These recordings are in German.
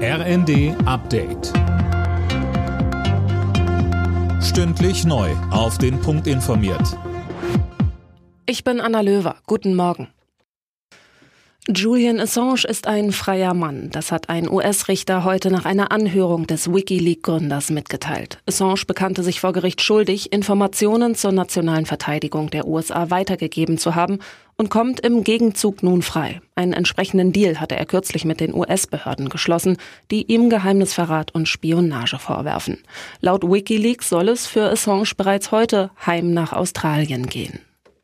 RND Update. Stündlich neu auf den Punkt informiert. Ich bin Anna Löwer. Guten Morgen. Julian Assange ist ein freier Mann. Das hat ein US-Richter heute nach einer Anhörung des WikiLeaks-Gründers mitgeteilt. Assange bekannte sich vor Gericht schuldig, Informationen zur nationalen Verteidigung der USA weitergegeben zu haben und kommt im Gegenzug nun frei. Einen entsprechenden Deal hatte er kürzlich mit den US-Behörden geschlossen, die ihm Geheimnisverrat und Spionage vorwerfen. Laut WikiLeaks soll es für Assange bereits heute heim nach Australien gehen.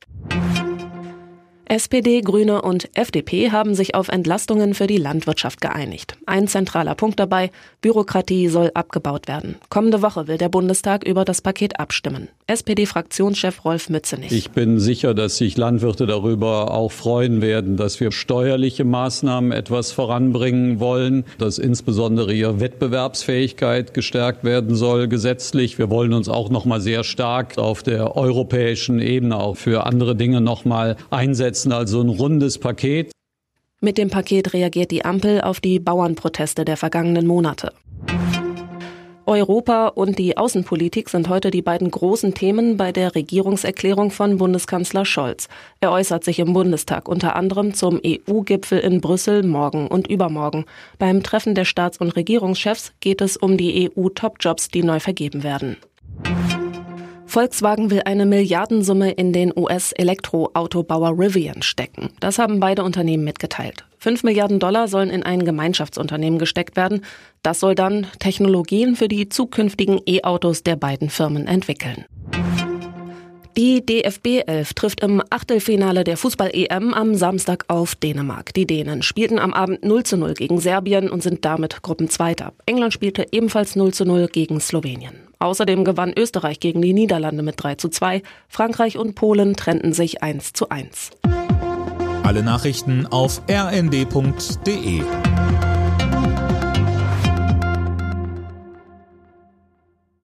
SPD, Grüne und FDP haben sich auf Entlastungen für die Landwirtschaft geeinigt. Ein zentraler Punkt dabei: Bürokratie soll abgebaut werden. Kommende Woche will der Bundestag über das Paket abstimmen. SPD-Fraktionschef Rolf Mützenich. Ich bin sicher, dass sich Landwirte darüber auch freuen werden, dass wir steuerliche Maßnahmen etwas voranbringen wollen, dass insbesondere ihre Wettbewerbsfähigkeit gestärkt werden soll gesetzlich. Wir wollen uns auch noch mal sehr stark auf der europäischen Ebene auch für andere Dinge noch mal einsetzen. Also ein rundes Paket. Mit dem Paket reagiert die Ampel auf die Bauernproteste der vergangenen Monate. Europa und die Außenpolitik sind heute die beiden großen Themen bei der Regierungserklärung von Bundeskanzler Scholz. Er äußert sich im Bundestag unter anderem zum EU-Gipfel in Brüssel morgen und übermorgen. Beim Treffen der Staats- und Regierungschefs geht es um die EU-Top-Jobs, die neu vergeben werden. Volkswagen will eine Milliardensumme in den US-Elektroautobauer Rivian stecken. Das haben beide Unternehmen mitgeteilt. 5 Milliarden Dollar sollen in ein Gemeinschaftsunternehmen gesteckt werden. Das soll dann Technologien für die zukünftigen E-Autos der beiden Firmen entwickeln. Die DFB 11 trifft im Achtelfinale der Fußball-EM am Samstag auf Dänemark. Die Dänen spielten am Abend 0:0 gegen Serbien und sind damit Gruppenzweiter. England spielte ebenfalls 0:0 gegen Slowenien. Außerdem gewann Österreich gegen die Niederlande mit 3:2. Frankreich und Polen trennten sich 1:1. Alle Nachrichten auf rnd.de.